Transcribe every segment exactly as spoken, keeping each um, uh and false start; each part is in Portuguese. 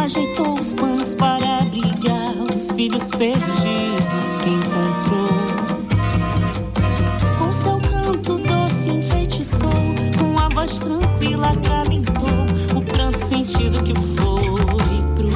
ajeitou os panos para abrigar os filhos perdidos que encontrou. Com seu canto doce enfeitiçou, com a voz tranquila acalentou o pranto sentido que foi pro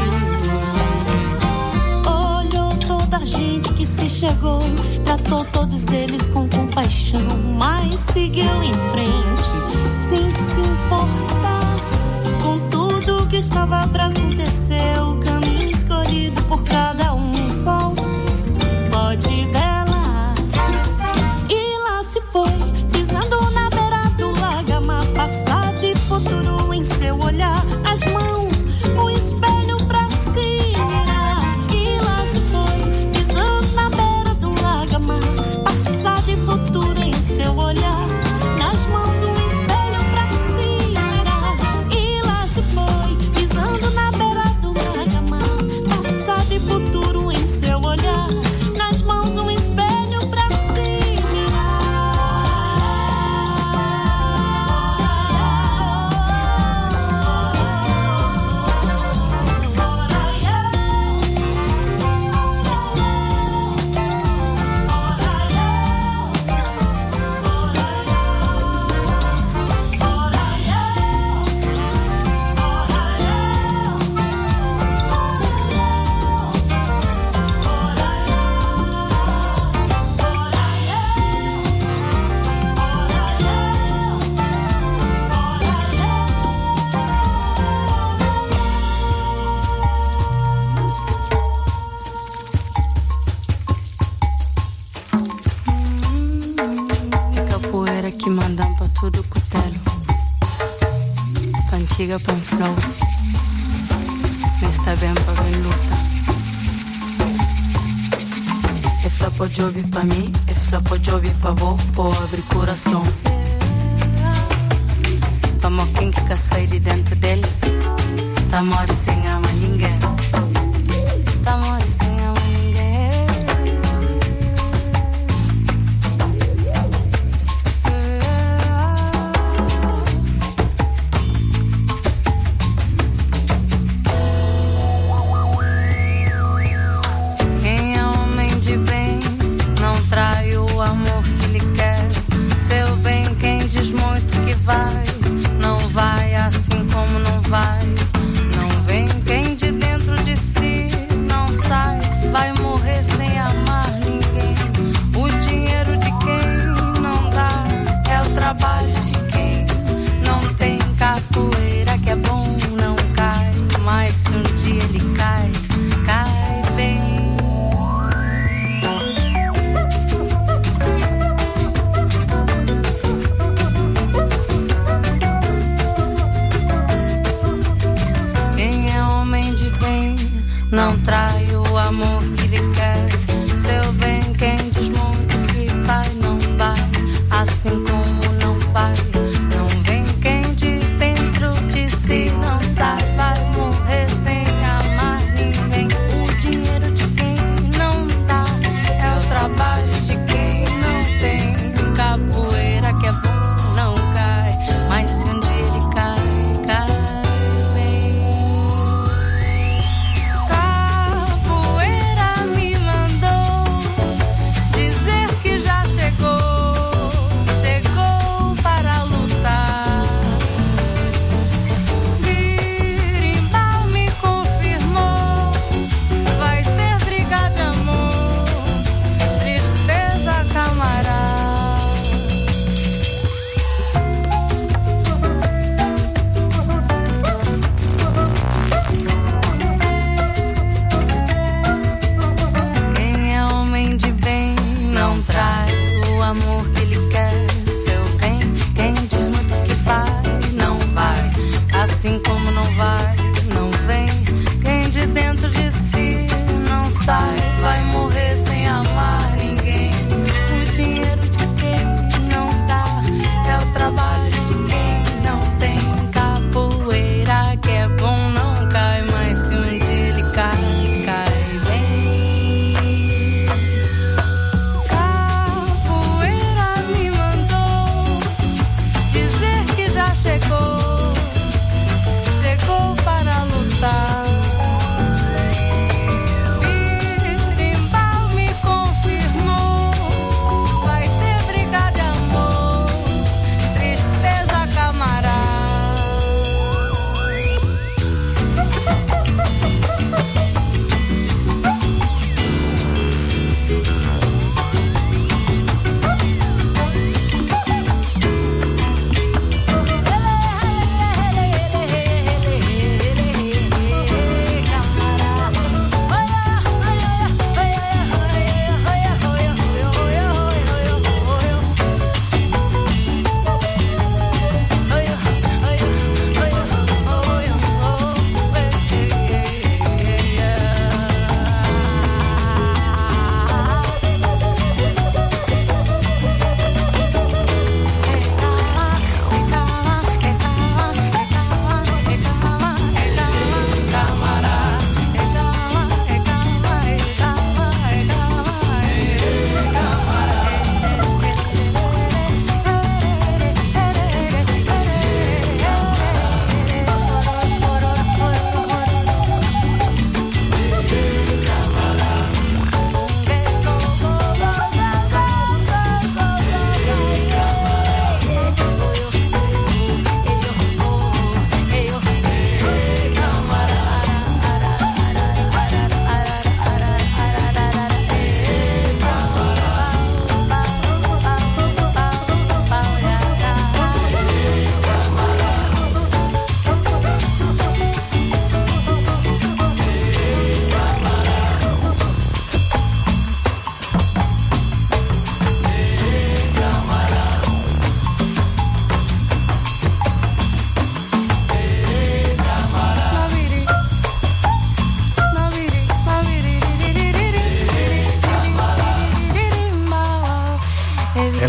ar. Olhou toda a gente que se chegou, tratou todos eles com compaixão, mas seguiu em frente sem se importar com tudo que estava pra acontecer. O caminho escolhido por cada um, só o seu pode velar. E lá se foi, pisando na beira do lagamar, passado e futuro em seu olhar, as mãos, o espelho pra se mirar. E lá se foi, pisando na beira do lagamar, passado e futuro em seu olhar, nas mãos um espelho pra se mirar. E lá se foi, pisando na beira do lagamar, passado e futuro em seu olhar, nas mãos um espelho pra se que mandam pra tudo cutelo, pantiga pra um flow, mas tá bem pra ver luta. É flapo job pra mim, é flapo job pra vó, pô abre coração. Pra moquinho que sai de dentro dele, tá mori sem ama ninguém, tá mori sem ama ninguém. Vai, não vai assim como não vai. Não vem quem de dentro de si não sai. Vai morrer sem amar ninguém. O dinheiro de quem não dá é o trabalho de quem não tem. Capoeira que é bom não cai, mas se um dia ele cai, cai bem. Não trai o amor que lhe quer. Seu bem, quem diz muito que vai, não vai. Assim como não vai. Não vem quem de dentro de si não sai. Vai morrer sem amar ninguém. O dinheiro de quem não dá é o trabalho de quem não tem. Capoeira que é bom não cai, mas se um dia ele cai, cai. Me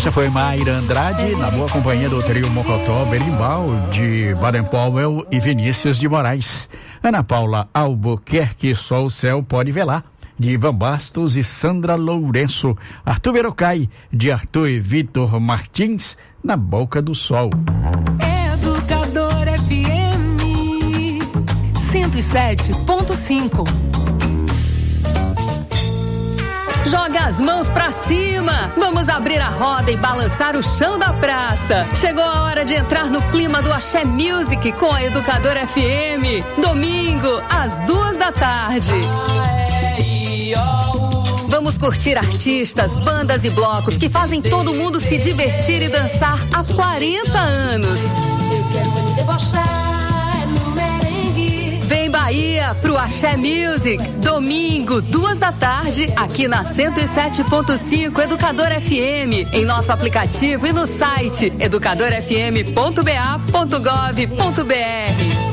Essa foi Mayra Andrade, na boa companhia do trio Mocotó Berimbau, de Baden Powell e Vinícius de Moraes. Ana Paula Albuquerque, Só o Céu Pode Velar, de Ivan Bastos e Sandra Lourenço. Arthur Verocai, de Arthur e Vitor Martins, Na Boca do Sol. Educador F M cento e sete ponto cinco. Joga as mãos pra cima, vamos abrir a roda e balançar o chão da praça. Chegou a hora de entrar no clima do Axé Music com a Educadora F M. Domingo, às duas da tarde. Vamos curtir artistas, bandas e blocos que fazem todo mundo se divertir e dançar há quarenta anos. Eu quero me debochar no merengue. Vem Bahia pro Axé Music, domingo, duas da tarde, aqui na cento e sete ponto cinco Educadora F M, em nosso aplicativo e no site educador f m ponto b a ponto gov ponto b r.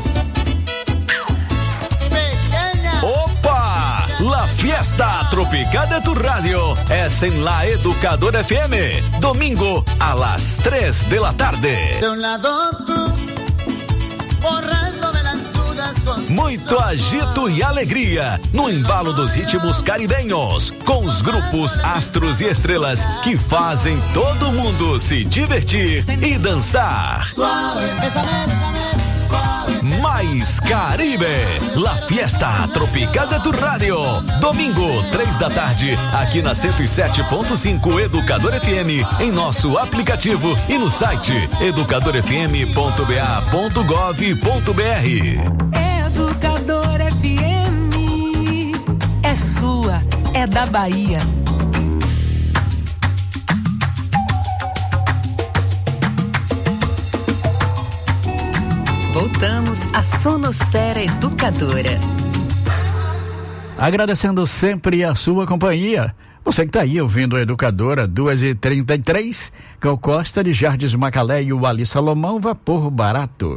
Opa! La Fiesta Tropical de tu Radio es en la Educadora F M, domingo a las tres de la tarde. De un lado tú, borrándome las dudas con Muito agito e alegria no embalo dos ritmos caribenhos, com os grupos Astros e Estrelas que fazem todo mundo se divertir e dançar. Suave, bésame, bésame, suave. Mais Caribe, La Fiesta Tropical de tu Radio, domingo, três da tarde, aqui na cento e sete ponto cinco Educador F M, em nosso aplicativo e no site educador f m ponto b a ponto gov ponto b r. Educador F M é sua, é da Bahia. Voltamos à Sonosfera Educadora. Agradecendo sempre a sua companhia. Você que está aí ouvindo a Educadora, duas e trinta e três, Gal Costa de Jardim Macalé e o Ali Salomão, Vapor Barato.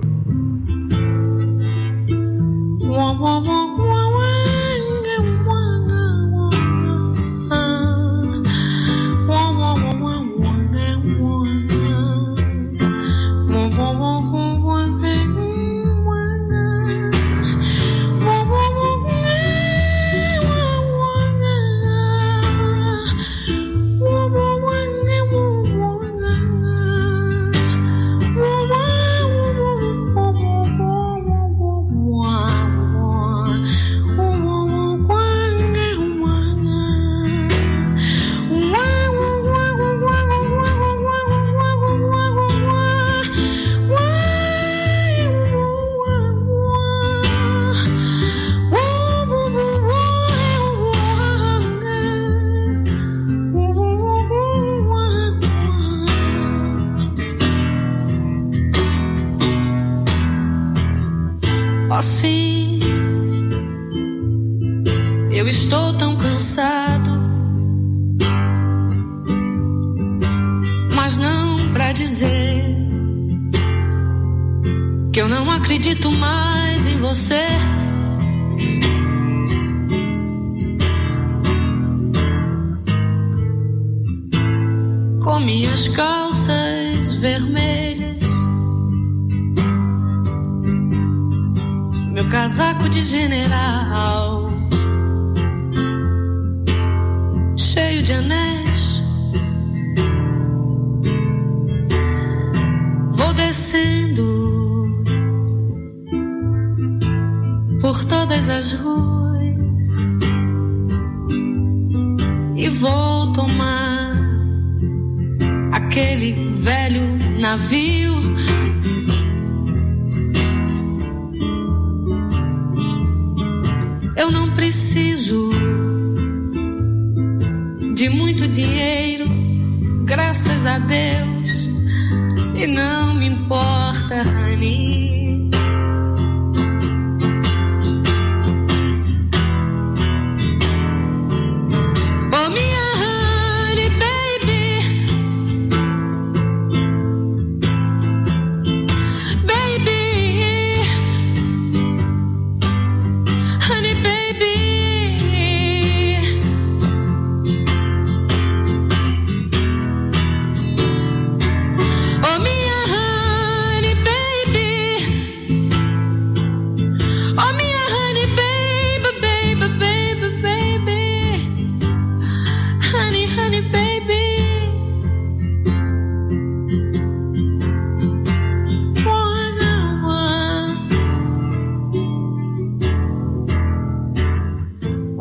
Assim, eu estou tão cansado, mas não pra dizer que eu não acredito mais em você. Com minhas calças vermelhas, meu casaco de general, cheio de anéis, vou descendo por todas as ruas e vou tomar aquele velho navio. Eu não preciso de muito dinheiro, graças a Deus, e não me importa, honey. Oh, minha honey baby, baby, honey baby.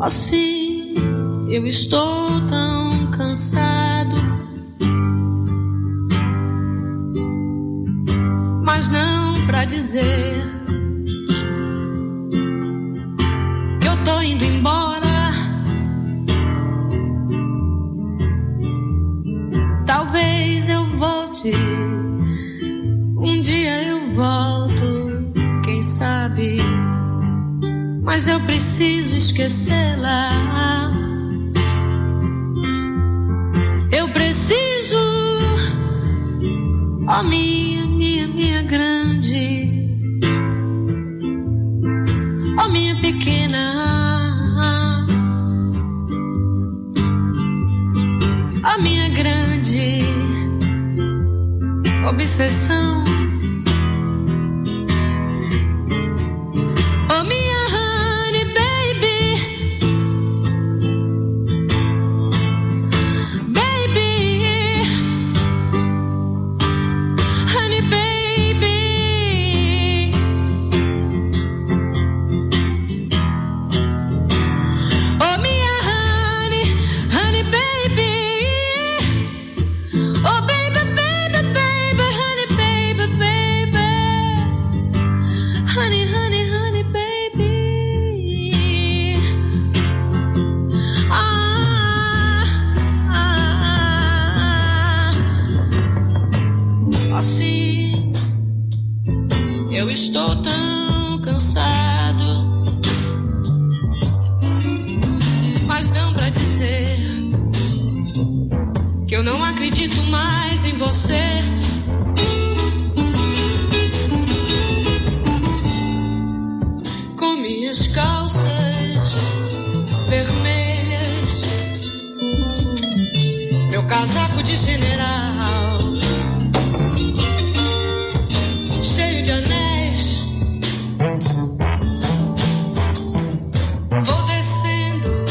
Assim, eu estou tão cansado, mas não pra dizer que eu tô indo embora. Talvez eu volte, um dia eu volto, quem sabe, mas eu preciso esquecê-la. Eu preciso, ó minha, minha, minha grande, ó minha pequena, ó minha grande obsessão. Estou tão cansado, mas não pra dizer que eu não acredito mais em você. Com minhas calças vermelhas, meu casaco de general, cheio de anéis. Vou descendo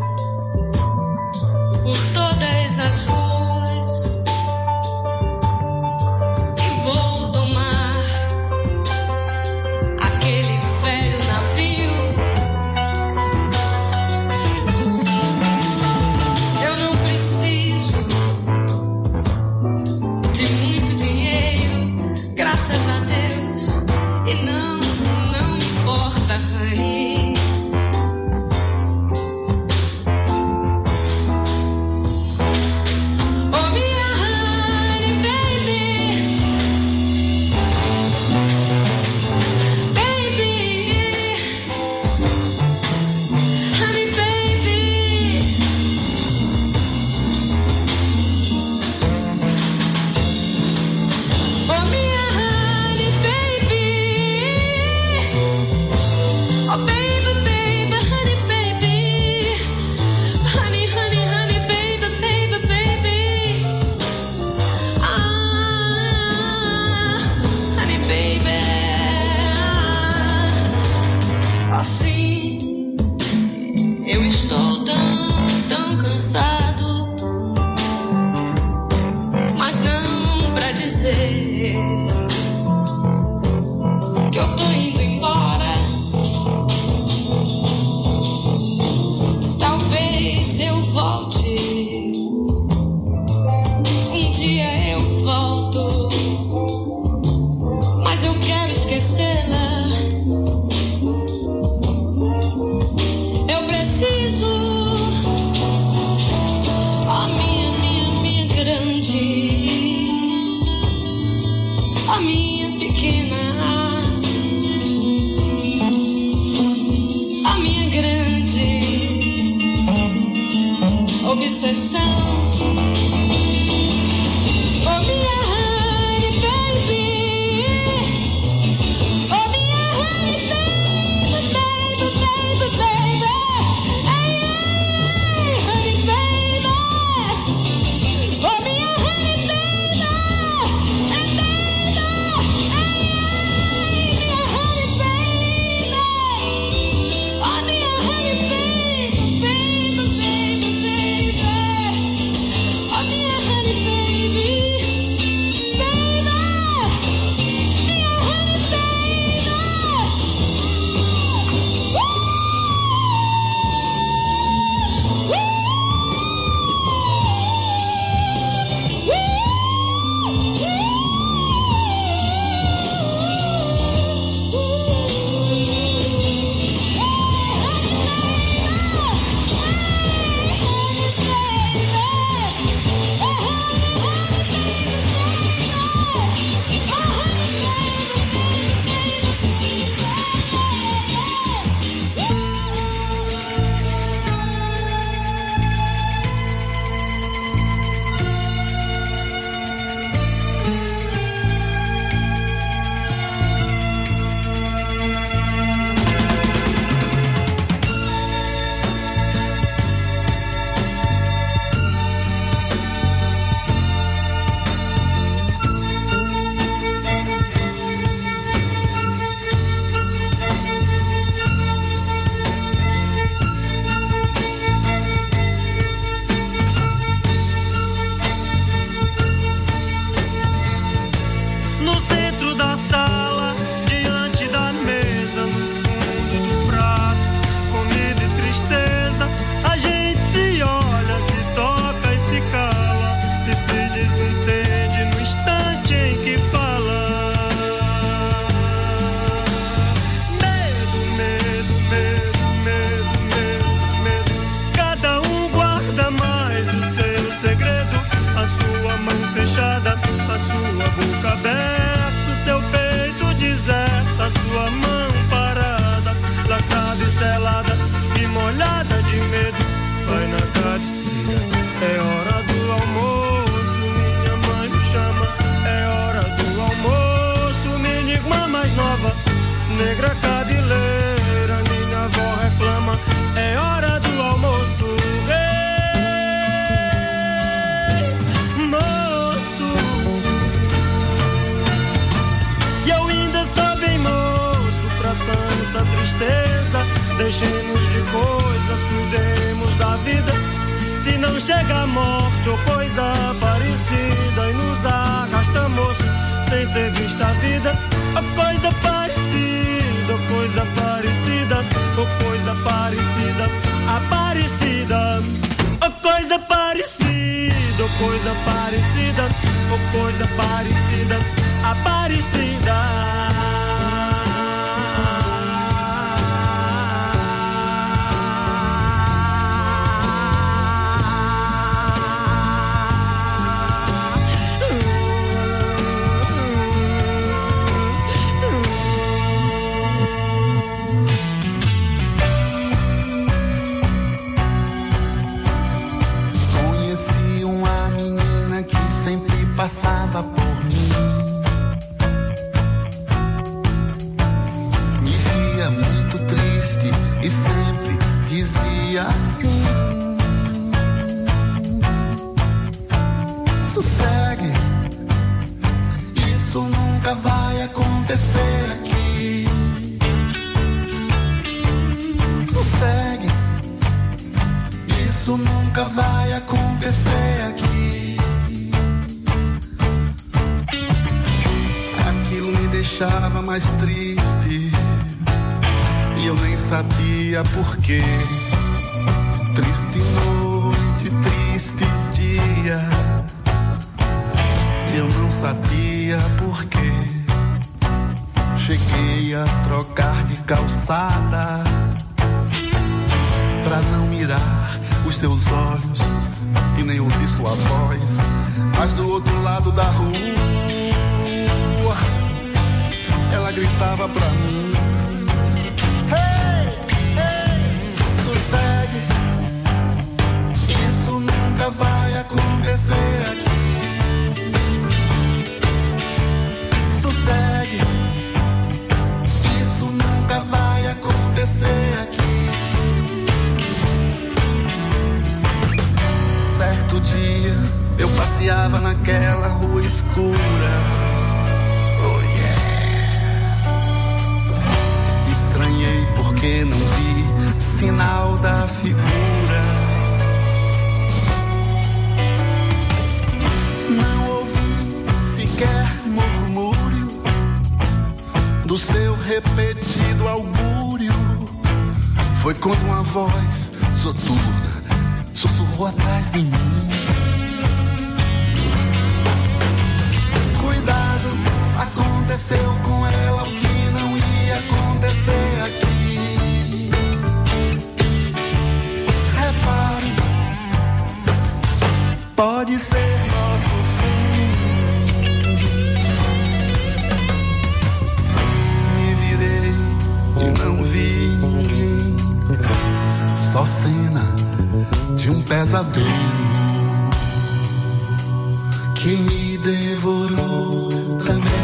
por todas as ruas e vou tomar aquele velho navio. Eu não preciso de muito dinheiro, graças a Deus, e não, não importa, honey. Que eu tô indo embora. Talvez eu volte, um dia eu volto, mas eu quero esquecê-la. Eu preciso, ó minha, minha, minha grande, ó minha pequena, obsessão. Oh minha honey baby, oh minha honey baby, baby, baby, baby, hey, hey, honey baby, oh minha honey baby, hey baby, hey, minha honey baby, oh minha honey baby, baby, baby, baby. é hora do almoço. Ei, moço, e eu ainda sou bem moço pra tanta tristeza. Deixemos de coisas, cuidemos da vida. Se não chega a morte ou coisa parecida, e nos arrasta, moço, sem ter visto a vida. Oh, coisa parecida, oh, coisa parecida, oh, coisa parecida, aparecida. Oh, coisa parecida, oh, coisa parecida, oh, coisa parecida, aparecida. Passava por mim, me via muito triste e sempre dizia assim: sossegue, isso nunca vai acontecer aqui. Sossegue, isso nunca vai acontecer aqui. Deixava mais triste e eu nem sabia porquê. Triste noite, triste dia, eu não sabia porquê. Cheguei a trocar de calçada pra não mirar os seus olhos e nem ouvir sua voz. Mas do outro lado da rua ela gritava pra mim: hey, hey, sossegue, isso nunca vai acontecer aqui. Sossegue, isso nunca vai acontecer aqui. Certo dia eu passeava naquela rua escura. Estranhei porque não vi sinal da figura. Não ouvi sequer murmúrio do seu repetido augúrio. Foi quando uma voz soturna sussurrou atrás de mim: cuidado, aconteceu com ela o que não ia acontecer aqui. Repare, pode ser nosso fim. Me virei e não vi ninguém, só cena de um pesadelo que me devorou também.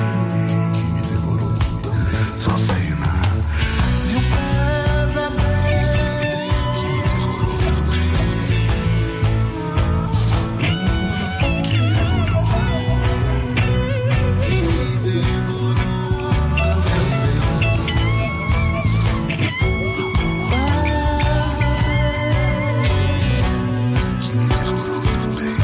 Só cena de um pesadelo que me devorou, que me devorou também. Que me devorou também.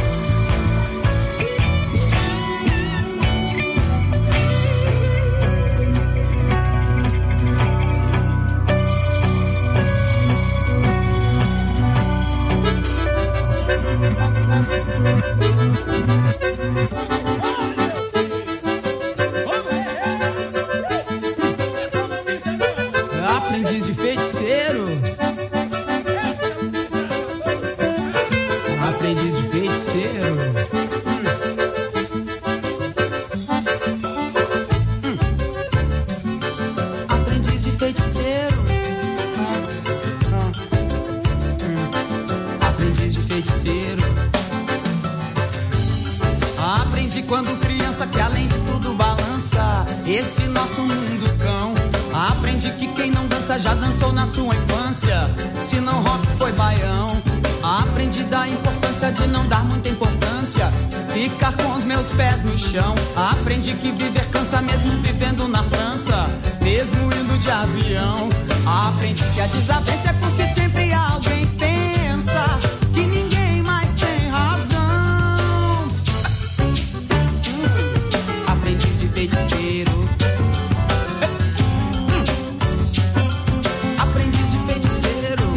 Aprendiz de feiticeiro. Aprendiz de feiticeiro. Hum. Aprendiz de feiticeiro. Ah. Hum. Aprendiz de feiticeiro. Aprendi quando criança que além de tudo balança esse nosso mundo cão. Aprendi que quem não dança salsa já dançou na sua infância? Se não rock foi baião. Aprendi da importância de não dar muita importância, ficar com os meus pés no chão. Aprendi que viver cansa mesmo vivendo na França, mesmo indo de avião. Aprendi que a desavença é porque sempre alguém pensa que ninguém mais tem razão. Aprendiz de feiticeiro. Aprendiz de feiticeiro.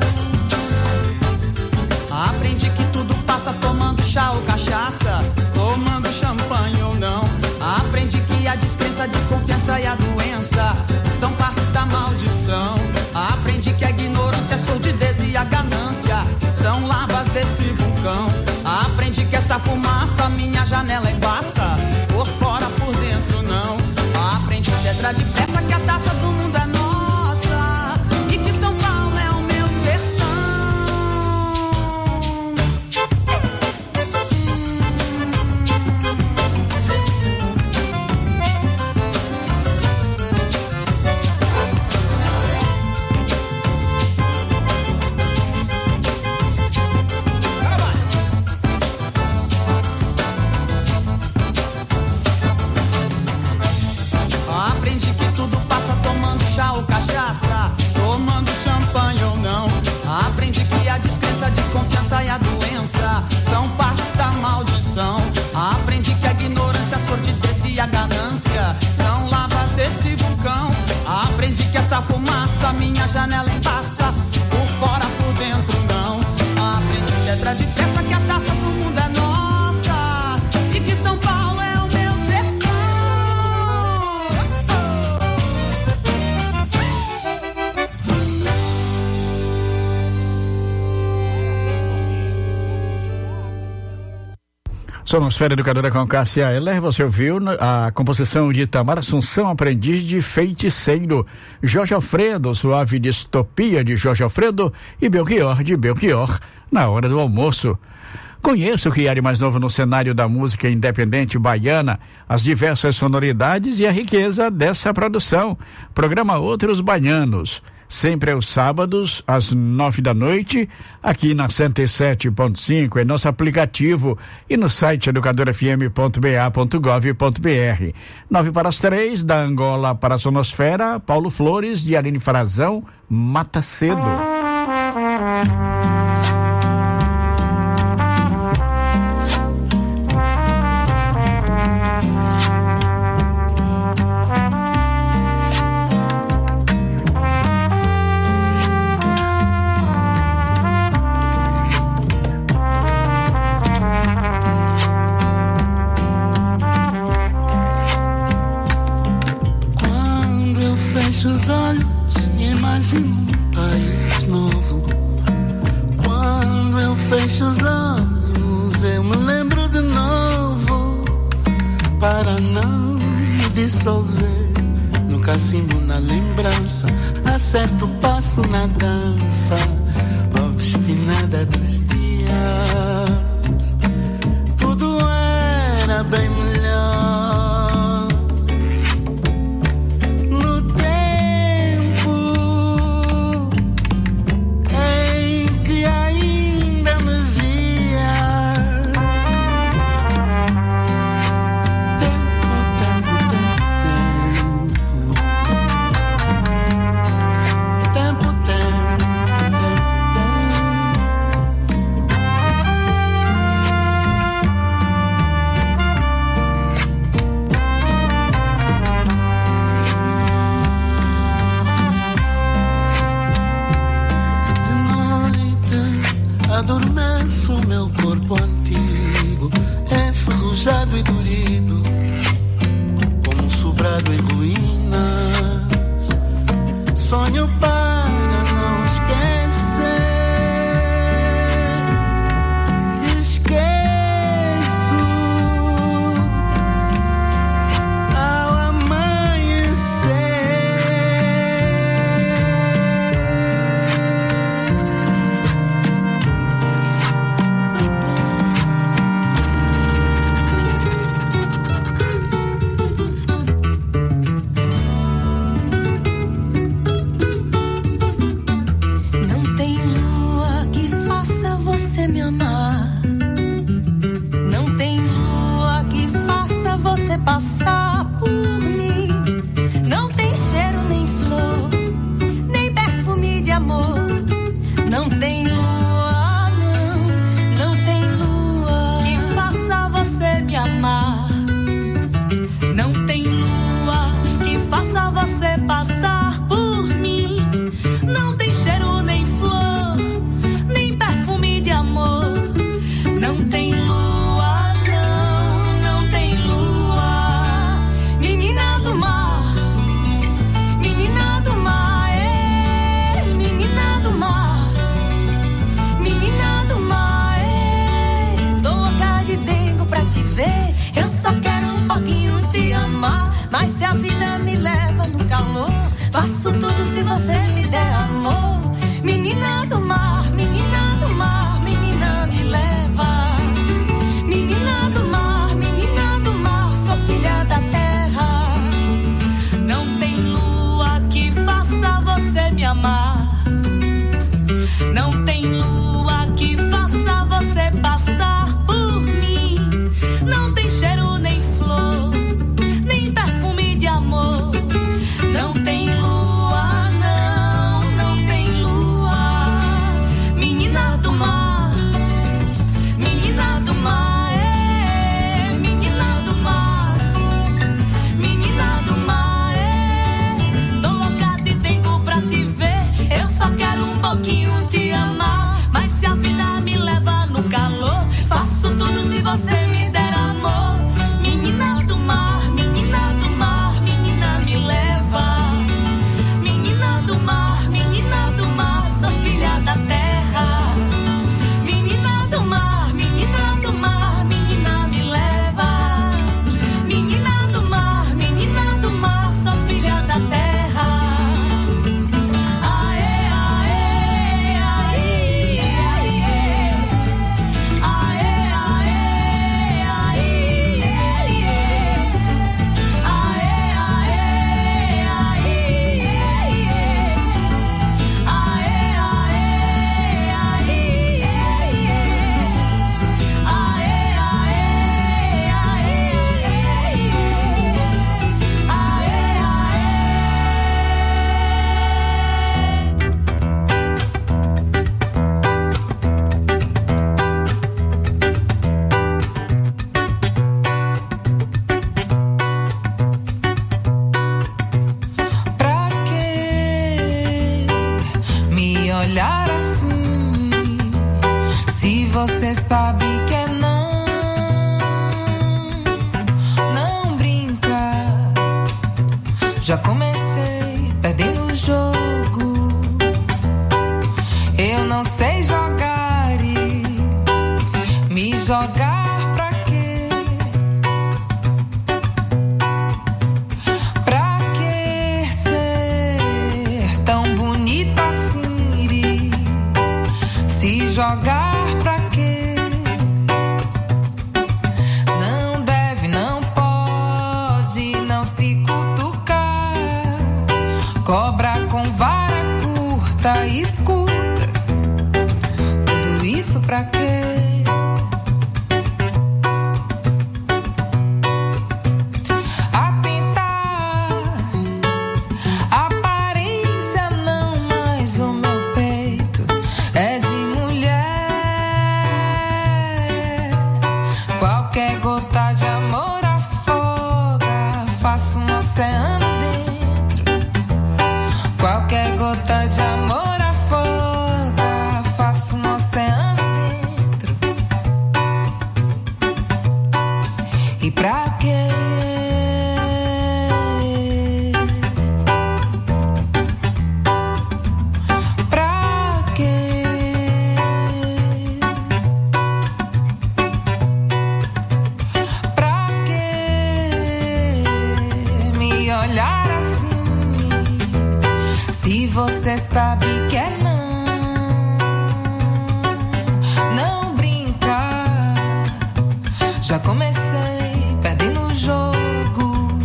Aprendi que tudo passa tomando chá ou cachaça, tomando champanhe ou não. Aprendi que a descrença, a desconfiança e a doença são partes da maldição. Aprendi que a ignorância, a sordidez e a ganância são lavas desse vulcão. Aprendi que essa fumaça minha janela embaça, por fora, por dentro não. Aprendi que pedra de peça, que a taça do mundo é nossa e que São Paulo é o meu sertão. Aprendi que tudo passa tomando chá ou cachaça, tomando champanhe ou não. Aprendi que a descrença, a desconfiança e a doença são partes da maldição. Aprendi que a ignorância, a sordidez e a ganância são lavas desse vulcão. Aprendi que essa fumaça minha janela embaça, por fora, por dentro não. Aprendi pedra de peça, que a taça do mundo é nossa e que São Paulo é o meu sertão. Sonosfera Educadora com Cássia Eller, você ouviu a composição de Tamara Assunção, aprendiz de feiticeiro, Jorge Alfredo, Suave Distopia de Jorge Alfredo e Belchior de Belchior, na hora do almoço. Conheça o que há de mais novo no cenário da música independente baiana, as diversas sonoridades e a riqueza dessa produção. Programa Outros Baianos, sempre aos sábados, às nove da noite, aqui na cento e sete ponto cinco, em nosso aplicativo e no site educador f m ponto b a ponto gov ponto b r. Nove para as três, da Angola para a Sonosfera, Paulo Flores, de Aline Frazão, Mata Cedo. Os olhos imagino um país novo. Quando eu fecho os olhos eu me lembro de novo, para não me dissolver no cacimbo, na lembrança. Acerto o passo na dança obstinada dos dias. Tudo era bem melhor Não tem lua, não, não tem lua que faça você me amar. Não tem lua que faça você passar por mim. Não tem cheiro nem flor, nem perfume de amor. Não tem lua, não, não tem lua. Menina do mar, menina do mar, é, menina do mar, menina do mar, é. Tô louca de dengo pra te ver. Eu só quero um pouquinho te amar. Mas se a vida me leva no calor, faço tudo se você me der amor. Menina do mar, menina do mar, menina me leva. Menina do mar, menina do mar, sou filha da terra. Não tem lua que faça você me amar. Não tem lua que faça você passar por mim. Não tem cheiro nem flor, nem perfume de amor. Não tem lua, não, não tem lua. Menina do mar, menina do mar, é, menina do mar, menina do mar, é. Tô louca de tempo pra te ver. Eu só quero um pouquinho te amar. Mas se a vida me leva no calor, faço tudo se você me der amor. Menina do mar, menina do mar, menina me leva. Menina do mar, menina do mar, sou filha da terra. Menina do mar, menina do mar, menina me leva. Menina do mar, menina do mar, sou filha da terra. Aê, aê, aê, aê, aê, aê, aê, aê, Pra que me olhar assim? Se você sabe que é não, não brinca. Já comecei perdendo o jogo. Eu não sei jogar e me jogar pra quê? Pra que ser tão bonita assim? Iri? Se jogar pra quê? Não deve, não pode, não se cutucar. Cobra com vara curta, escuta. Tudo isso pra quê? Atentar, aparência não, mas o meu peito é de mulher. Qualquer gota de amor afoga, faço um oceano dentro. Qualquer gota de amor afoga, faço um oceano dentro. E pra quê? Pra quê? Pra quê me olhar assim? Se você sabe que é não, não brinca. Já comecei perdendo o jogo.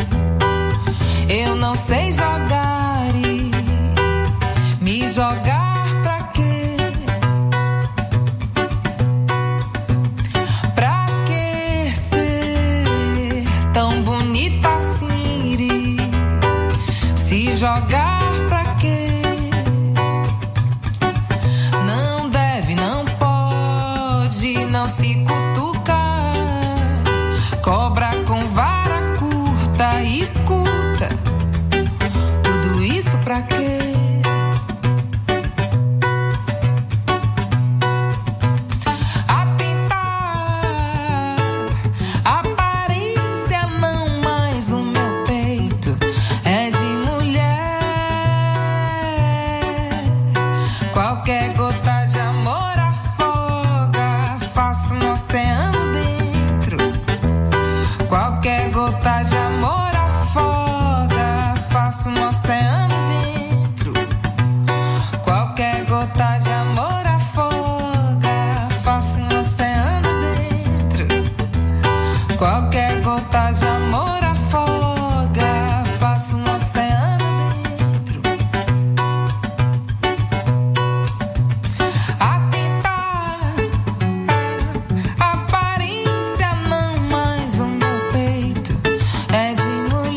Eu não sei jogar e me jogar pra quê? Pra que ser tão bonita assim? Iri? Se jogar pra quê? Qualquer gota de amor afoga, faço um oceano dentro. Qualquer gota de amor afoga, faço um oceano dentro. Qualquer gota de amor afoga, faço um oceano dentro. Qualquer gota de amor afoga, faço um oceano dentro. A tentar a aparência não mais o meu peito é de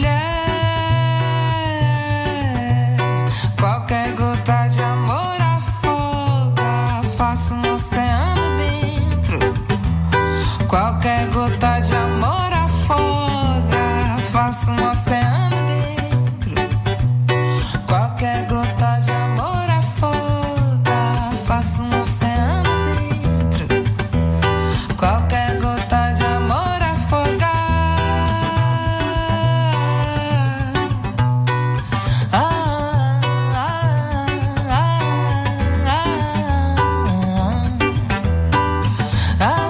mulher. Qualquer gota de amor afoga, faço um oceano dentro. Qualquer gota de amor afoga, faço um oceano dentro. Qualquer gota de amor afoga, faço um oceano dentro. Qualquer gota de amor afoga. Ah, ah, ah, ah, ah, ah.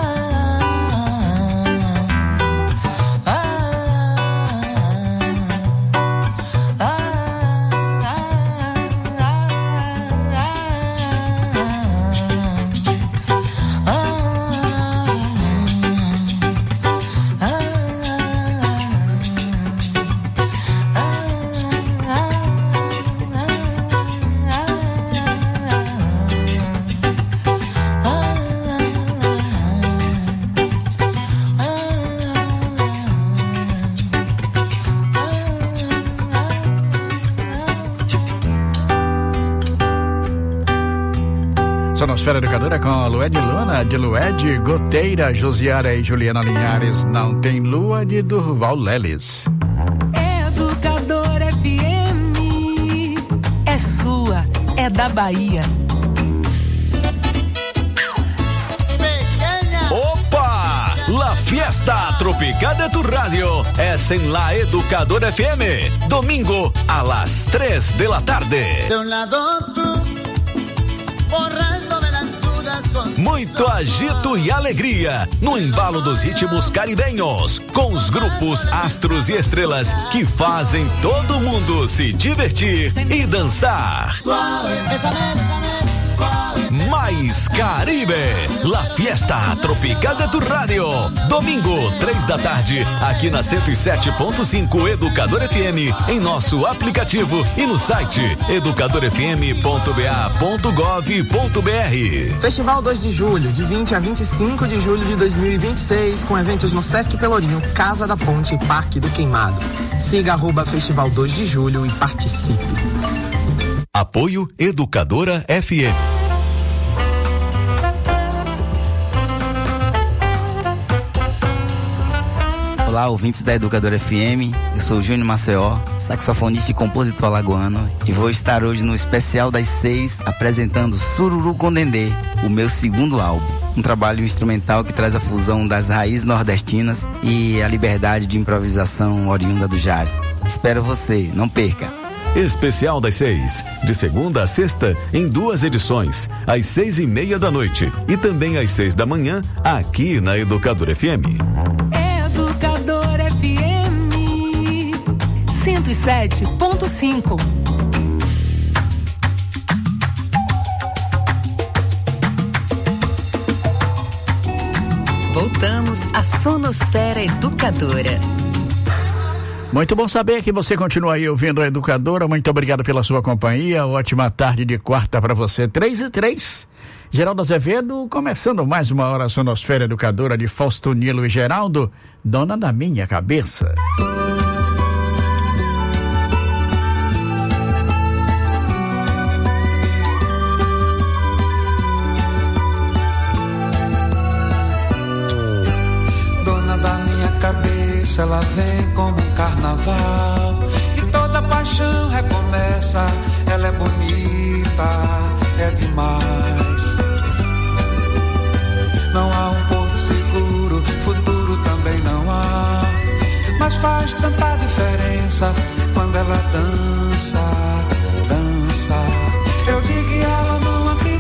Sonosfera Educadora com a Lued Luna, de Lued, Goteira, Josiara e Juliana Linhares. Não tem lua, de Durval Leles. Educador F M é sua, é da Bahia. Opa! La Fiesta Tropical de tu Radio es en la Educador F M. Domingo a las tres de la tarde. De un lado tú, borrándome las dudas con Muito agito e alegria no embalo dos ritmos caribenhos, com os grupos Astros e Estrelas que fazem todo mundo se divertir e dançar. Suave, bésame, bésame, suave. Mais Caribe, La Fiesta Tropical de tu Radio. Domingo, três da tarde, aqui na cento e sete ponto cinco Educador F M, em nosso aplicativo e no site educador f m ponto b a ponto gov ponto b r. Festival dois de julho, de vinte a vinte e cinco de julho de dois mil e vinte e seis, com eventos no Sesc Pelourinho, Casa da Ponte e Parque do Queimado. Siga arroba Festival dois de julho e participe. Apoio Educadora F M. Olá, ouvintes da Educadora F M, eu sou o Júnior Maceió, saxofonista e compositor alagoano, e vou estar hoje no especial das seis apresentando Sururu com Dendê, o meu segundo álbum, um trabalho instrumental que traz a fusão das raízes nordestinas e a liberdade de improvisação oriunda do jazz. Espero você, não perca! Especial das seis, de segunda a sexta, em duas edições, às seis e meia da noite e também às seis da manhã, aqui na Educadora F M. Educador F M cento e sete ponto cinco. Voltamos à Sonosfera Educadora. Muito bom saber que você continua aí ouvindo a Educadora. Muito obrigado pela sua companhia. Ótima tarde de quarta para você. Três e três. Geraldo Azevedo, começando mais uma hora Sonosfera Educadora de Fausto Nilo e Geraldo, dona da minha cabeça. Dona da minha cabeça, ela vem como um carnaval e toda paixão recomeça. Ela é bonita, é demais. Não há um porto seguro, futuro também não há. Mas faz tanta diferença quando ela dança, dança. Eu digo que ela não acredita.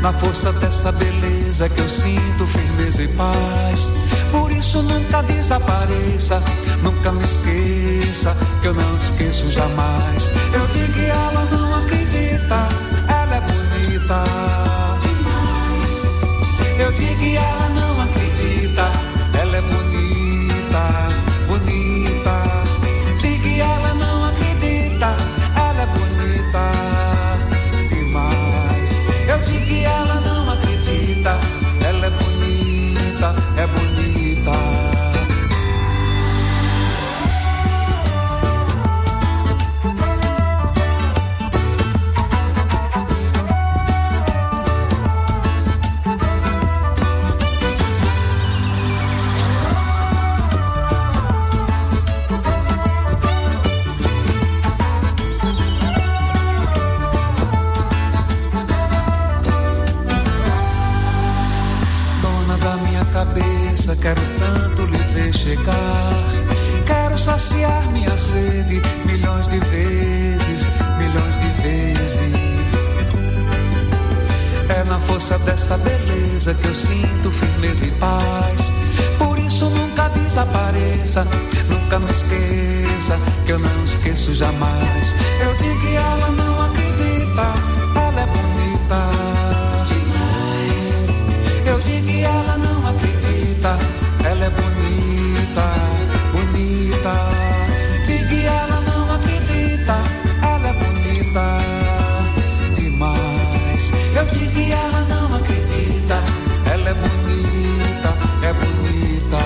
na força dessa beleza que eu sinto firmeza e paz. Por isso nunca desapareça, nunca me esqueça, que eu não te esqueço jamais. Eu digo que ela não acredita, ela é bonita demais. Eu digo que ela não acredita, ela é bonita, bonita. Digo que ela não acredita, ela é bonita demais. Eu digo que ela não acredita, ela é bonita, é bonita. Quero tanto lhe ver chegar, quero saciar minha sede milhões de vezes, milhões de vezes. É na força dessa beleza que eu sinto firmeza e paz. Por isso nunca desapareça, nunca me esqueça, que eu não esqueço jamais. Eu digo que ela não acredita, ela é bonita demais. Eu digo que ela não acredita, ela é bonita, bonita. Digo que ela não acredita, ela é bonita demais. Eu digo que ela não acredita, ela é bonita, é bonita.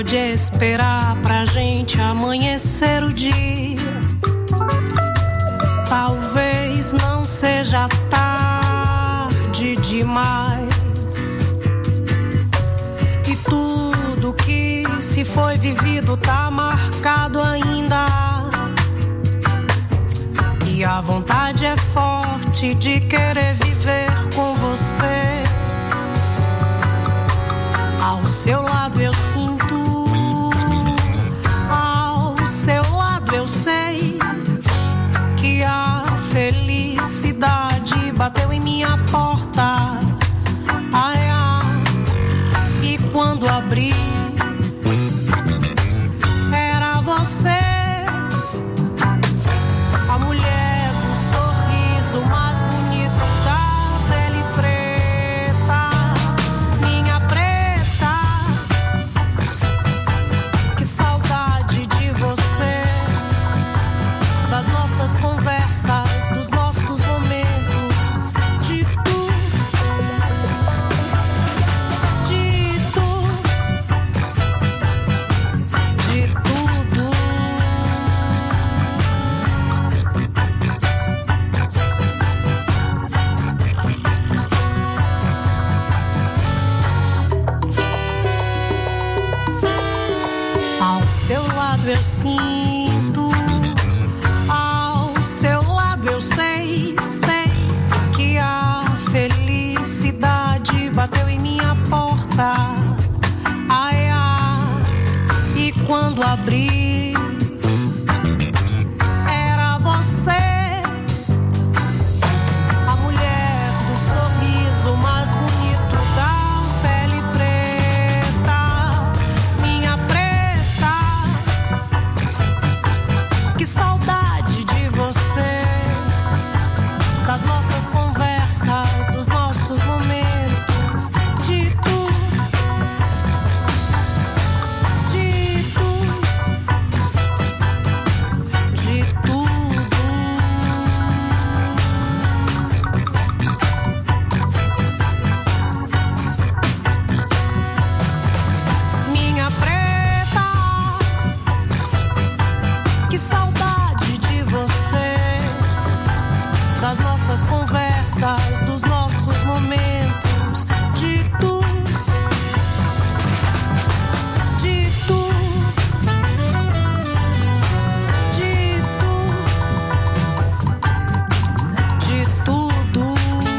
pode esperar pra gente amanhecer o dia. Talvez não seja tarde demais. E tudo que se foi vivido tá marcado ainda. E a vontade é forte de querer viver com você. Ao seu lado eu sinto, ao seu lado eu sei que a felicidade bateu em minha porta. Ai, ai, e quando abri, era você, a mulher do sorriso mais bonito da pele preta, minha preta. Que saudade de você, das nossas conversas, dos nossos momentos, de tudo, de tudo, de tudo. Ao seu lado eu sinto, ao seu lado eu sei, sei que a felicidade bateu em minha porta. Ai, ai, e quando abri, era você, a mulher do sorriso mais bonito da pele preta, minha preta. Que saudade de você, das nossas conversas, dos nossos momentos, de tudo, de tudo, de tudo. Minha preta, que saudade de você, das nossas conversas, dos nossos momentos, de tudo, de tudo, de tudo, de tudo.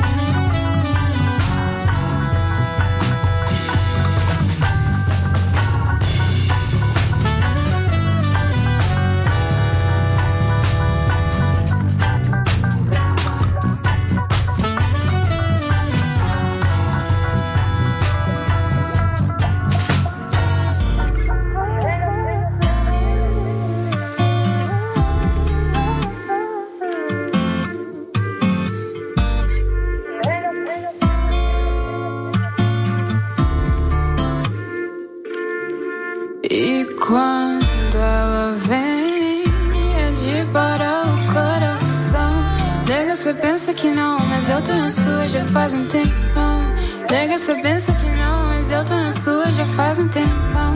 E quando ela vem é de parar o coração. Nega, cê pensa que não, mas eu tô na sua já faz um tempão. Nega, cê pensa que não, mas eu tô na sua já faz um tempão.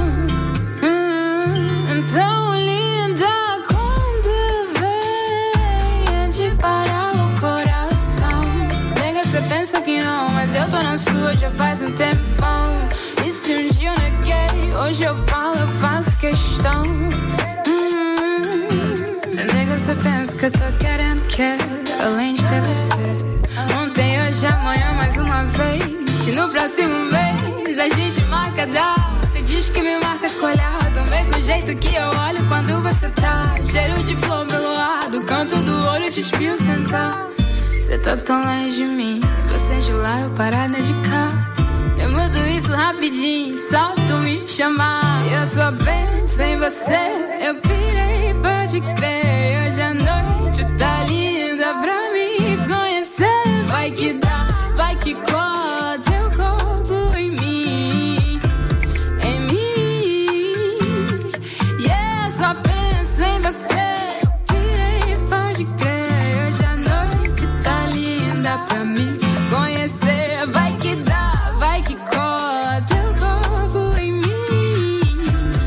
Hum, tão linda quando vem é de parar o coração. Nega, cê pensa que não, mas eu tô na sua já faz um tempão. E se um dia eu neguei, hoje eu falo, eu faço questão. Hum, nega, cê pensa que eu tô querendo que além de ter você, ontem, hoje, amanhã, mais uma vez. E no próximo mês a gente marca data. Diz que me marca colhado, do mesmo jeito que eu olho quando você tá. Cheiro de flor pelo lado, canto do olho te espio sentar. Cê tá tão longe de mim, você de lá, eu parada de cá. Eu mudo isso rapidinho, só tu me chamar. Eu só penso em você, eu pirei, pode crer. Hoje a noite tá linda pra me conhecer. Vai que dá, vai que cola teu corpo em mim, em mim. Yeah, só penso em você, eu pirei, pode crer. Hoje a noite tá linda pra me conhecer. Vai que dá, vai que cola teu corpo em mim.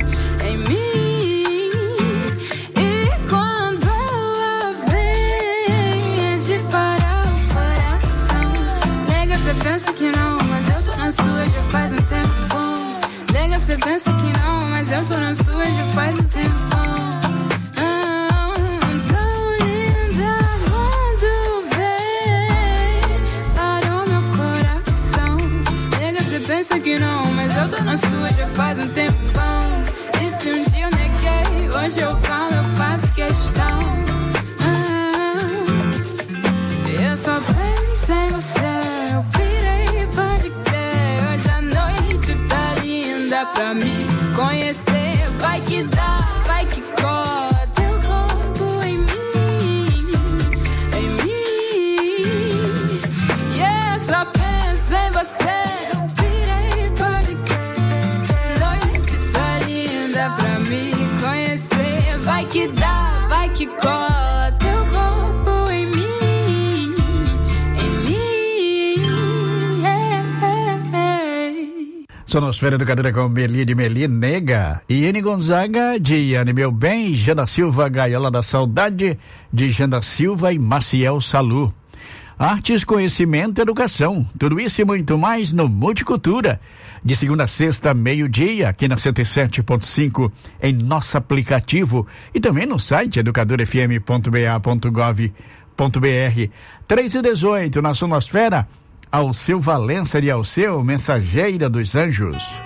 pensa que não, mas eu tô na sua já faz um tempo. Nega, cê pensa que não, mas eu tô na sua já faz um tempo. Ah, tão linda quando vem, parou meu coração. Nega, cê pensa que não, mas eu tô na sua já faz um tempo. E se um dia eu neguei, hoje eu falo, eu faço questão. Ah, eu só penso em você, eu pirei, pode crer. Hoje a noite tá linda pra me conhecer. Vai que dá, vai que cola teu corpo em mim, em mim. Yeah, eu só penso em você, eu pirei, pode crer. Noite tá linda pra me conhecer. Vai que dá, vai que cola teu corpo em mim. Sonosfera Educadora com Meli de Meli, Nega, Iene Gonzaga, de Iane Meu Bem, Jana Silva, Gaiola da Saudade, de Jana Silva e Maciel Salu. Artes, conhecimento, educação, tudo isso e muito mais no Multicultura, de segunda a sexta, meio-dia, aqui na cento e sete ponto cinco, em nosso aplicativo e também no site educador f m ponto b a ponto gov ponto b r. três e dezoito na Sonosfera. Alceu Valença de Alceu, mensageira dos anjos.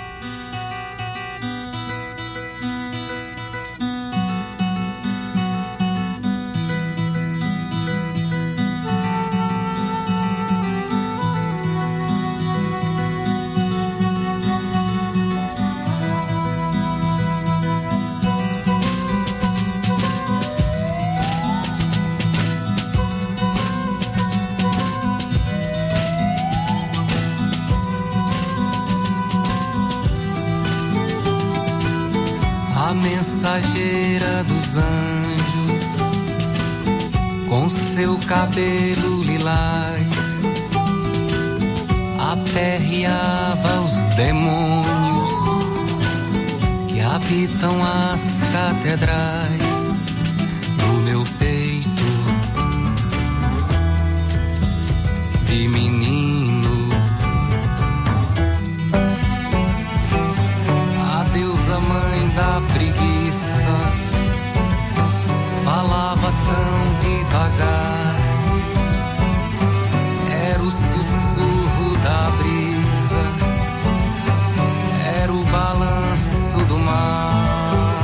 Mensageira dos anjos, com seu cabelo lilás, aperreava os demônios que habitam as catedrais do meu peito de menino. A deusa mãe da preguiça falava tão devagar, era o sussurro da brisa, era o balanço do mar.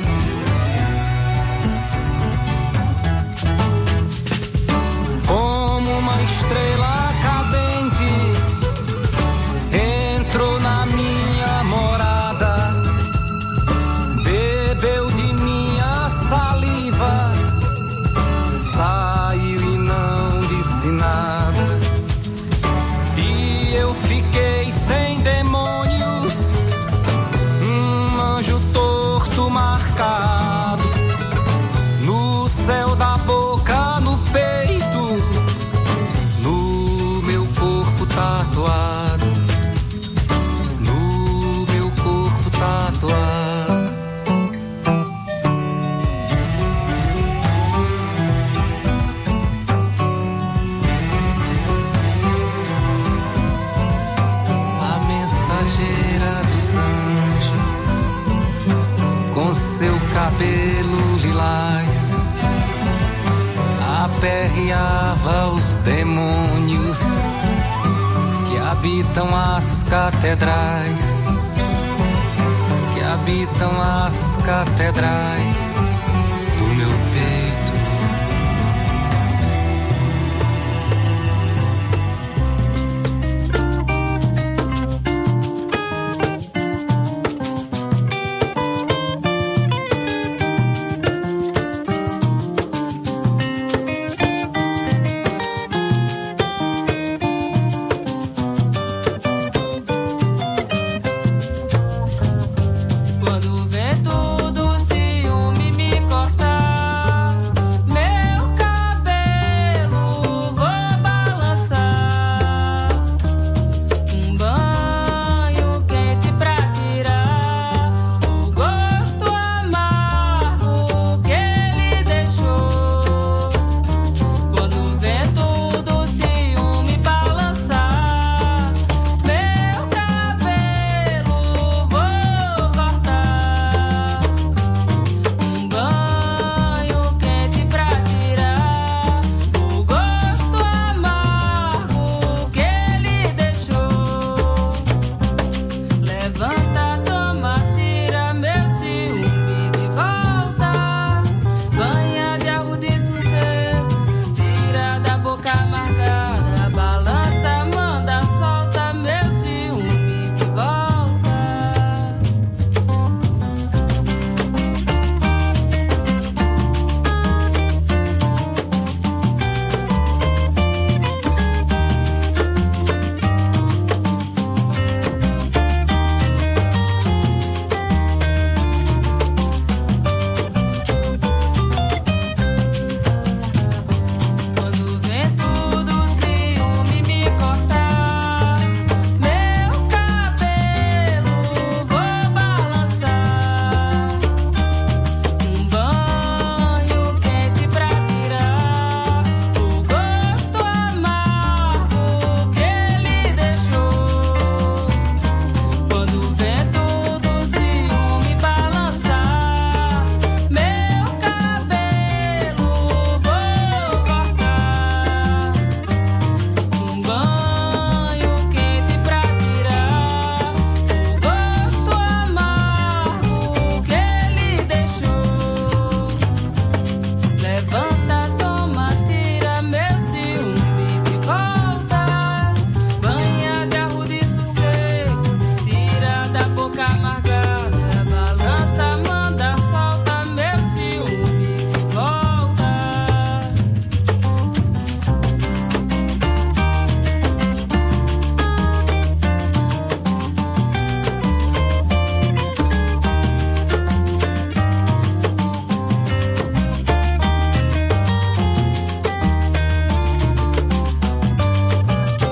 Como uma estrela cadente entrou na minha morada, bebeu de minha saliva, saiu e não disse nada. E eu fiquei sem demônios, um anjo torto marcado no céu da boca, no peito, no meu corpo tatuado, no meu corpo tatuado. Cabelo lilás aperreava os demônios que habitam as catedrais, que habitam as catedrais